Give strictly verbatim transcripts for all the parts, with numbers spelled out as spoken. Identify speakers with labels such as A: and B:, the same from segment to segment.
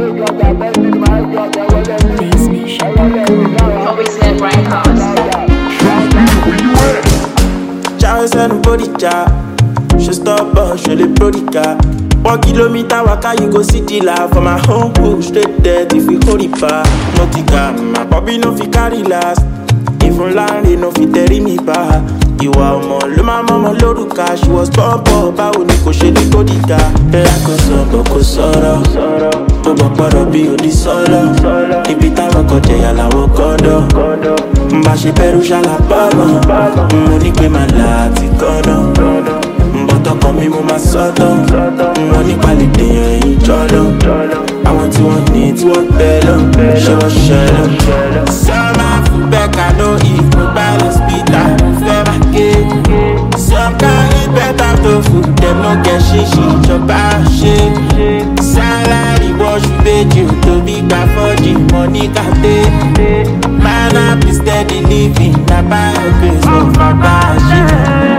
A: Always let Brian Cause.
B: Charles and body jar. She stop us, she the prodigal. One kilometer waka, you go see the life for my home cook straight there if we hold it back. No tika, my bobby no fi carry last. Even land, they no fi carry me back. You are more, lo my mama loruka. She was born poor, báwo ni kò ṣe ní kó dìgà. Bẹ́ẹ̀ kò sọ, bò kò sọ̀rọ̀. Tó bọ̀ pọ̀rọ̀ bí odi sọ̀rọ̀. Ibi táwọn kọjá yà làwọn kọ́dọ̀. Mbà ṣe bẹ̀rù ṣàlàbọ̀mọ̀. Mo ní pé màá là á ti kọ́nà. Mbọ̀tọ̀kọ̀ mi mo máa sọ́tọ̀. Wọ́n ní pàlẹ́ dèèyàn ẹ̀yìn jọ́lọ́. Àwọn tí wọ́n ní tí wọ́n bẹ̀ lọ. Ṣé wọ́n ṣẹlẹ̀? Sọ́mà fún bẹ́ẹ̀ka ló ìfún balẹ̀ spíta. Fẹ́ máa ké. Some can eat better tofu. Dem no get shishi ìjọba ṣe. Salary wash méjì tó bí gbà fọ́jì. Money kàdé. Man up is steady living. Na buy a grace no fagbá ṣe.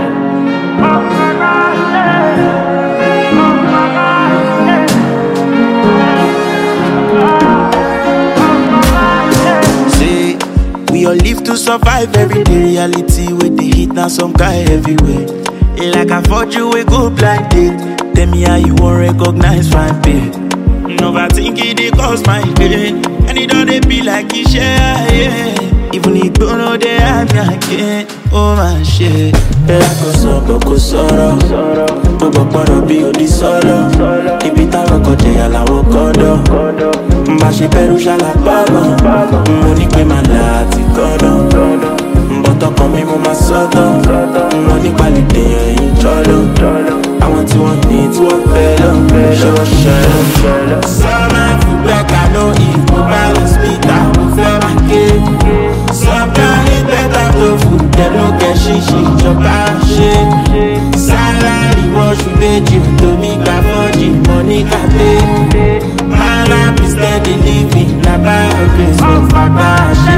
B: We all live to survive every day. Reality with the heat now some guy everywhere. Like I thought you would go blind date. Tell me how you won't recognize fine pay. Overthinking they cause my pain. And it don't they be like it share, yeah. Even if you know they have me again. Oh my shit. Like a summer, go sorrow. To go paro be odi solo. Ibi táwọn kọjá yà làwọn kọ́dọ̀. Mbà ṣe bẹ̀rù ṣàlàbọ̀mọ̀. Mo ní pé màá là á ti kọ́nà. Mbọ̀tọ̀kọ̀ mi mo máa sọ́tọ̀. Wọ́n ní pàlẹ́ dèèyàn ẹ̀yìn jọ́lọ́. Àwọn tí wọ́n ní tí wọ́n fẹ́ lọ. Ṣé wọ́n ṣẹlẹ̀? Sọ́mà fún bẹ́ẹ̀ka ló ìfún balẹ̀ spíta. Mo fẹ́ máa ké. Sometimes it's better tofu. Dem no get shishi ìjọba ṣe. Salary wash méjì tó mi gbà fọ́jì. Money kàdé. Man up is steady living. Na buy a grace no fagbá ṣe.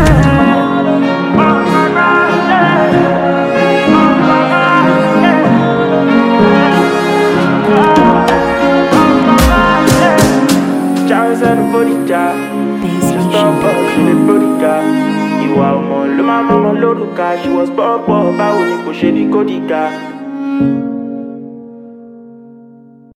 B: Charles and body jar. Stop us, she the prodigal. Ìwà ọmọ ló máa mọ́ ọmọ lórúkà. She was born poor, báwo ni kò ṣe ní kó dìgà.